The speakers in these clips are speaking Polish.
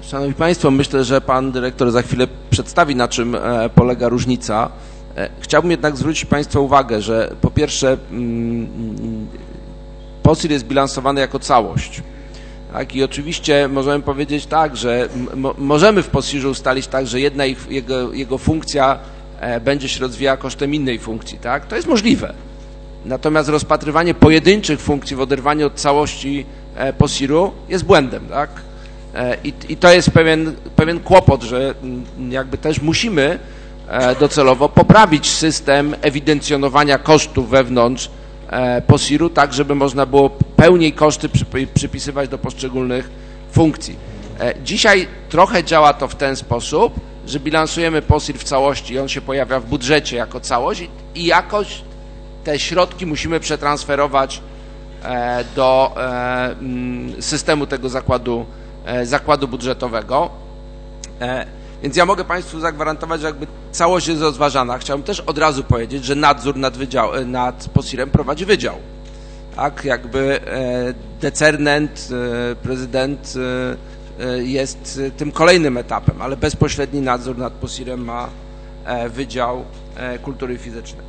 Szanowni Państwo, myślę, że Pan Dyrektor za chwilę przedstawi, na czym polega różnica. Chciałbym jednak zwrócić Państwa uwagę, że po pierwsze POSIR jest bilansowany jako całość. Tak? I oczywiście możemy powiedzieć tak, że możemy w POSIR-ze ustalić tak, że jedna jego funkcja będzie się rozwijała kosztem innej funkcji. Tak? To jest możliwe. Natomiast rozpatrywanie pojedynczych funkcji w oderwaniu od całości POSIR-u jest błędem. Tak? I to jest pewien kłopot, że jakby też musimy docelowo poprawić system ewidencjonowania kosztów wewnątrz POSIR-u, tak żeby można było pełniej koszty przypisywać do poszczególnych funkcji. Dzisiaj trochę działa to w ten sposób, że bilansujemy POSIR w całości i on się pojawia w budżecie jako całość i jakoś te środki musimy przetransferować do systemu tego zakładu budżetowego. Więc ja mogę Państwu zagwarantować, że jakby całość jest rozważana. Chciałbym też od razu powiedzieć, że nadzór nad POSIR-em prowadzi wydział. Tak, jakby decernent, prezydent jest tym kolejnym etapem, ale bezpośredni nadzór nad POSIR-em ma Wydział Kultury Fizycznej.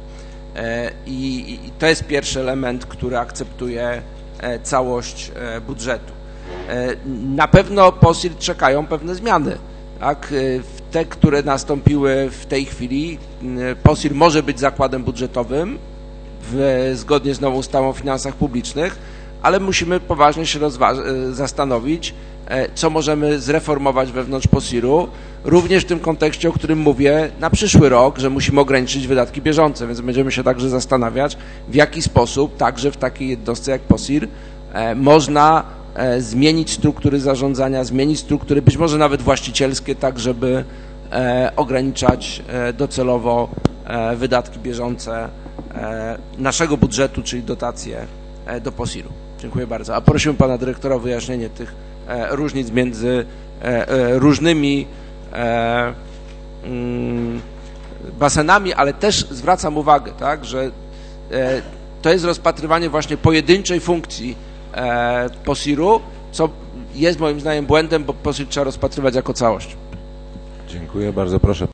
I to jest pierwszy element, który akceptuje całość budżetu. Na pewno POSIR czekają pewne zmiany. Tak? Te, które nastąpiły w tej chwili, POSIR może być zakładem budżetowym zgodnie z nową ustawą o finansach publicznych, ale musimy poważnie się zastanowić, co możemy zreformować wewnątrz POSIR-u, również w tym kontekście, o którym mówię, na przyszły rok, że musimy ograniczyć wydatki bieżące, więc będziemy się także zastanawiać, w jaki sposób także w takiej jednostce jak POSIR można zmienić struktury zarządzania, zmienić struktury być może nawet właścicielskie, tak żeby ograniczać docelowo wydatki bieżące naszego budżetu, czyli dotacje do POSIR-u. Dziękuję bardzo. A prosiłbym Pana Dyrektora o wyjaśnienie tych różnic między różnymi basenami, ale też zwracam uwagę, tak, że to jest rozpatrywanie właśnie pojedynczej funkcji POSIR-u, co jest moim zdaniem błędem, bo POSIR trzeba rozpatrywać jako całość. Dziękuję bardzo. Proszę.